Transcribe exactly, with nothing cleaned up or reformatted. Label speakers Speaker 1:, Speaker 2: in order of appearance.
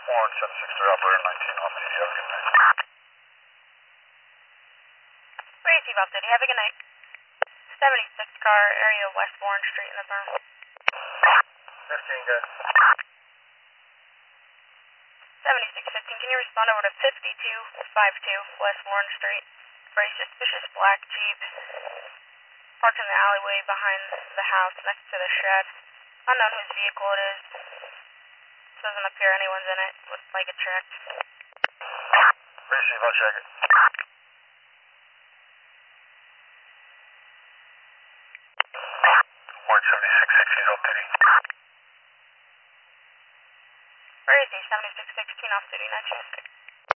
Speaker 1: one seven six three operator nineteen off duty. Have a good night.
Speaker 2: Receive off duty. Have a good night. seventy-six car, area West Warren Street in the burn.
Speaker 1: fifteen, guys.
Speaker 2: seventy-six fifteen, can you respond over to fifty-two fifty-two West Warren Street for a suspicious black Jeep parked in the alleyway behind the house next to the shed. Unknown whose vehicle it is. Doesn't appear anyone's in it. Would like it checked.
Speaker 1: Receive, I'll check it. one seventy-six sixteen off duty.
Speaker 2: Where is he? seventy-six sixteen off duty, night shift.